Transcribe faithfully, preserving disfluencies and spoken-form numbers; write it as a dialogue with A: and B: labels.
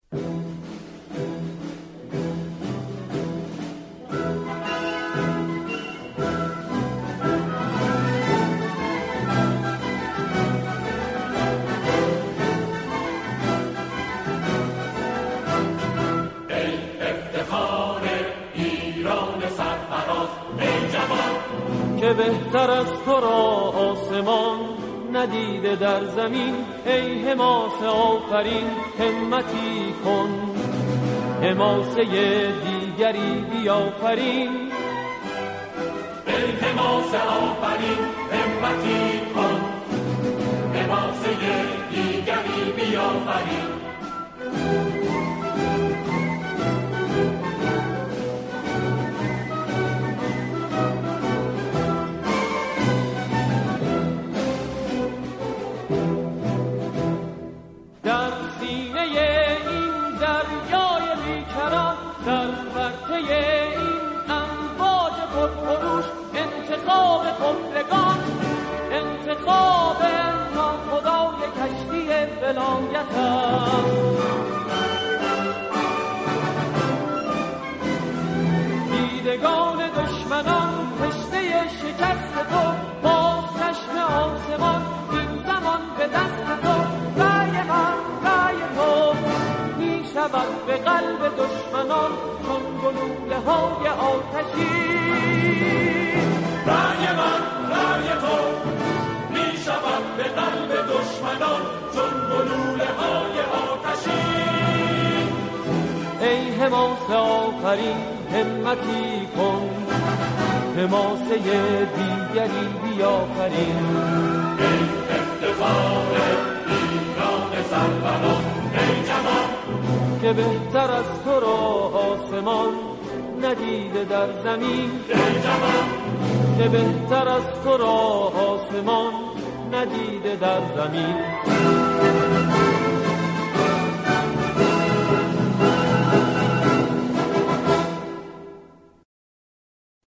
A: که بهتر از تو را آسمان ندیده در زمین. ای حماسه آفرین همتی کن، حماسه دیگری بیافرین.
B: ای حماسه آفرین همتی کن، حماسه دیگری بیافرین.
A: انتخاب ناخدای کشتی ولایتم، دیدگان دشمنان تشنه شکست تو، باز چشم آسمان این زمان به دست تو. رأی من رأی تو می شود به قلب دشمنان چون گلوله های آتشی.
B: رأی من رأی تو می شود به قلب دشمنان چون گلوله های آتشی.
A: ای حماسه آفرین همتی کن، حماسه دیگری بیافرین.
B: ای افتخار ایران سرفراز، ای جوان
A: که بهتر از تو را آسمان ندیده در زمین.
B: ای جوان
A: که بهتر از تو را آسمان ندیده در زمین.